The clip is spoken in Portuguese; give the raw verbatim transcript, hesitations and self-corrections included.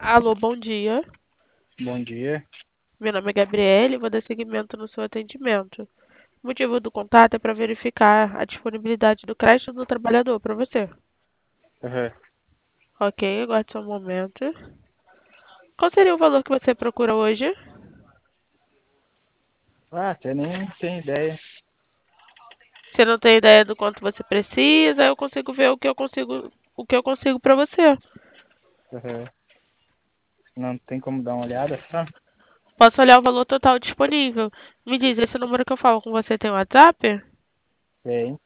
Alô, bom dia. Bom dia. Meu nome é Gabriele e vou dar seguimento no seu atendimento. O motivo do contato é para verificar a disponibilidade do crédito do trabalhador para você. Aham. Ok, aguarde só um momento. Qual seria o valor que você procura hoje? Ah, até nem tem ideia. Você não tem ideia do quanto você precisa, eu consigo ver o que eu consigo, o que eu consigo para você. Aham. Não tem como dar uma olhada só? Posso olhar o valor total disponível. Me diz, esse número que eu falo com você tem WhatsApp? Tem.